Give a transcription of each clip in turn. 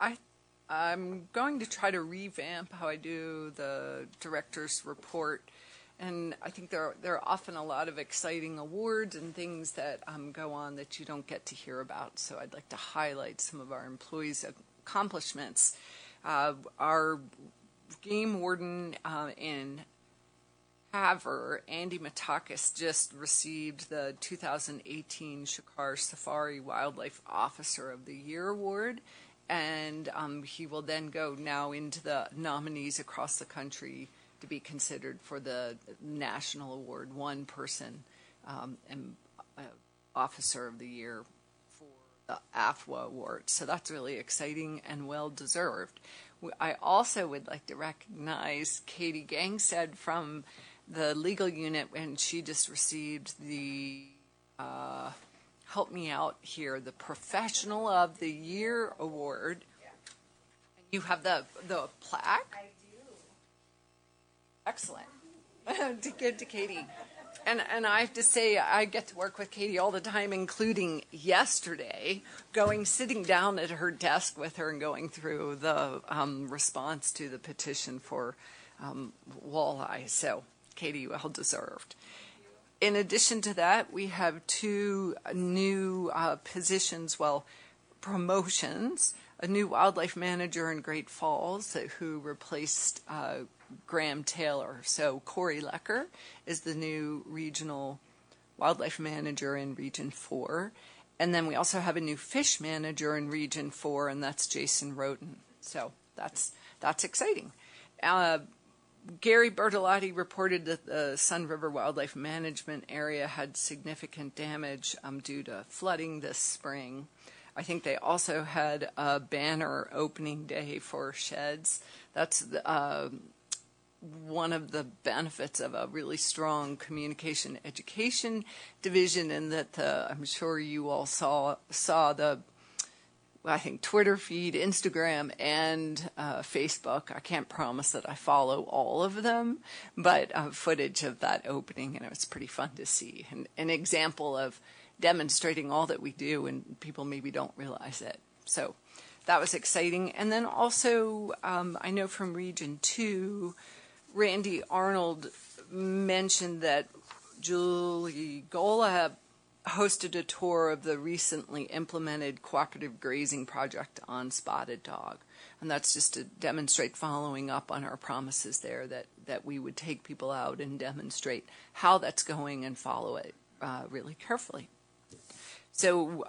I'm going to try to revamp how I do the director's report. And I think there are often a lot of exciting awards and things that go on that you don't get to hear about. So I'd like to highlight some of our employees' accomplishments. Our game warden in Havre, Andy Matakis, just received the 2018 Shikar Safari Wildlife Officer of the Year Award. And he will then go now into the nominees across the country to be considered for the national award, one person and Officer of the Year for the AFWA award. So that's really exciting and well deserved. I also would like to recognize Katie Gangsted from the legal unit, and she just received the help me out here, the Professional of the Year award. Yeah. You have the plaque? I do. Excellent. To give to Katie. And I have to say, I get to work with Katie all the time, including yesterday, sitting down at her desk with her and going through the response to the petition for walleye. So, Katie, well deserved. In addition to that, we have two new positions, promotions. A new wildlife manager in Great Falls who replaced Graham Taylor. So Corey Lecker is the new regional wildlife manager in Region 4. And then we also have a new fish manager in Region 4, and that's Jason Roden. So that's exciting. Gary Bertolotti reported that the Sun River Wildlife Management Area had significant damage due to flooding this spring. I think they also had a banner opening day for sheds. That's one of the benefits of a really strong communication education division, in that I'm sure you all saw the I think Twitter feed, Instagram, and Facebook. I can't promise that I follow all of them, but footage of that opening, and it was pretty fun to see. And an example of demonstrating all that we do, and people maybe don't realize it. So that was exciting. And then also, I know from Region 2, Randy Arnold mentioned that Julie Gola hosted a tour of the recently implemented cooperative grazing project on spotted dog. And that's just to demonstrate following up on our promises there, that we would take people out and demonstrate how that's going and follow it really carefully. So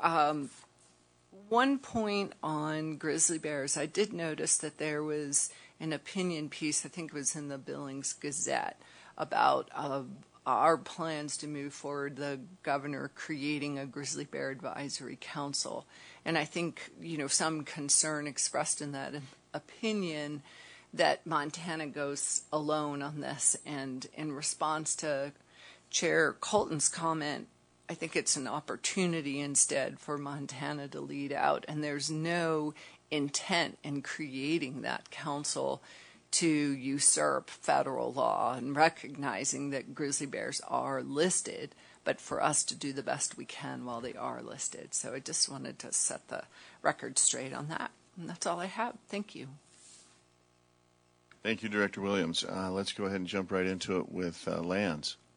one point on grizzly bears, I did notice that there was an opinion piece, I think it was in the Billings Gazette, about our plans to move forward, the governor creating a grizzly bear advisory council. And I think, some concern expressed in that opinion that Montana goes alone on this. And in response to Chair Colton's comment, I think it's an opportunity instead for Montana to lead out. And there's no intent in creating that council to usurp federal law, and recognizing that grizzly bears are listed, but for us to do the best we can while they are listed. So I just wanted to set the record straight on that. And that's all I have. Thank you. Thank you, Director Williams. Let's go ahead and jump right into it with lands.